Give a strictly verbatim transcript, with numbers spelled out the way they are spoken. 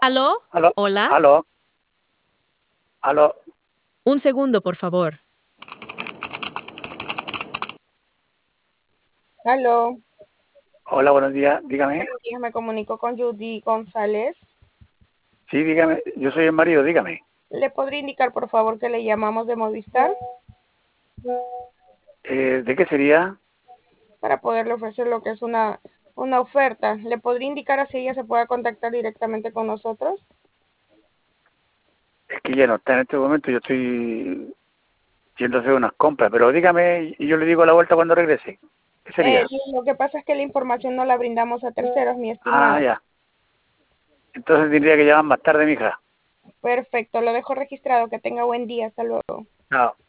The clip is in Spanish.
¿Aló? Aló, ¿Hola? aló, aló. Un segundo, por favor. Aló, Hola, buenos días. Dígame. buenos días, me comunico con Judy González. Sí, dígame. Yo soy el marido, dígame. ¿Le podría indicar, por favor, que le llamamos de Movistar Eh, ¿de qué sería? para poderle ofrecer lo que es una, una oferta? ¿Le podría indicar así ella se pueda contactar directamente con nosotros? Es que ya no está en este momento. Yo estoy yendo a hacer unas compras, pero dígame y yo le digo a la vuelta cuando regrese. ¿Qué Eh, sería? lo que pasa es que la información no la brindamos a terceros, mi Ah, estimado. ya. Entonces tendría que llamar más tarde, mija. Perfecto, lo dejo registrado. Que tenga buen día. Hasta luego. Chao.